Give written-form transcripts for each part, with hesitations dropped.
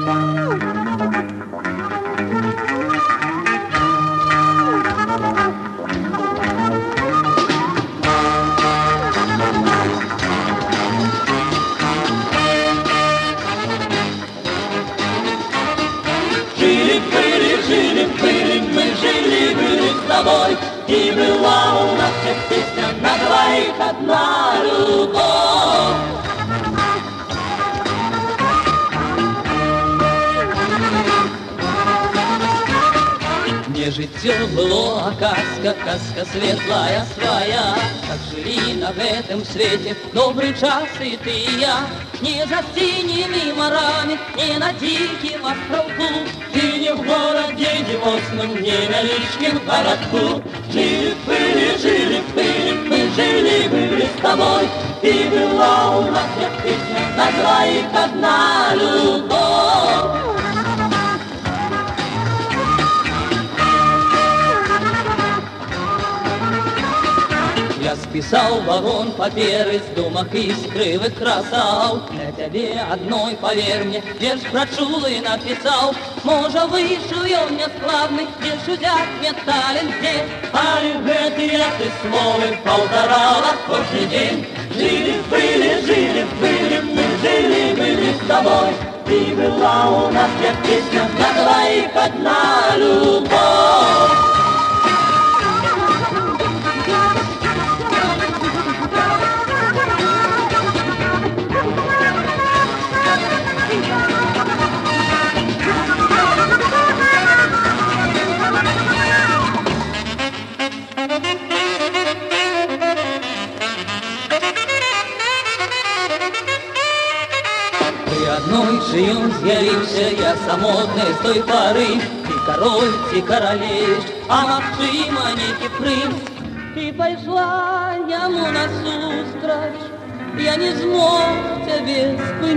Жили-были мы, жили-были с тобой, и была у нас как песня на двоих одна любовь. Мне житье было, казка светлая своя, как жили на этом свете добрый час и ты и я. Не за синими морами, не на диким островку, и не в городе девосном, не на личким городку. Жили-были мы, жили-были с тобой, и была у нас как песня на двоих одна любовь. Я списал вагон паперы з думок іскривих красав. Для тебе одной, поверь мне, вірш прочул и написал. Може, вийшов я мне складный, вірш узяк мне талент здесь. Але гэты я ты словы полторала кожный день. Жили-были мы, жили-были с тобой, и была у нас как песня на двоих одна любовь. Одной жив з'явився я самотний з той пори. Ти король, ти королевич, а магчыма нейкі прынц. Ты пайшла яму насустрач, я не змог цябе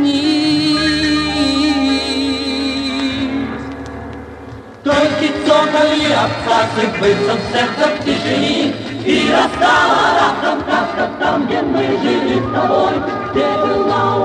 спыніць. Толькі цокалі абцасы, быццам сэрца в цішыні, і расстала раптам казка там, где мы жили с тобой, где была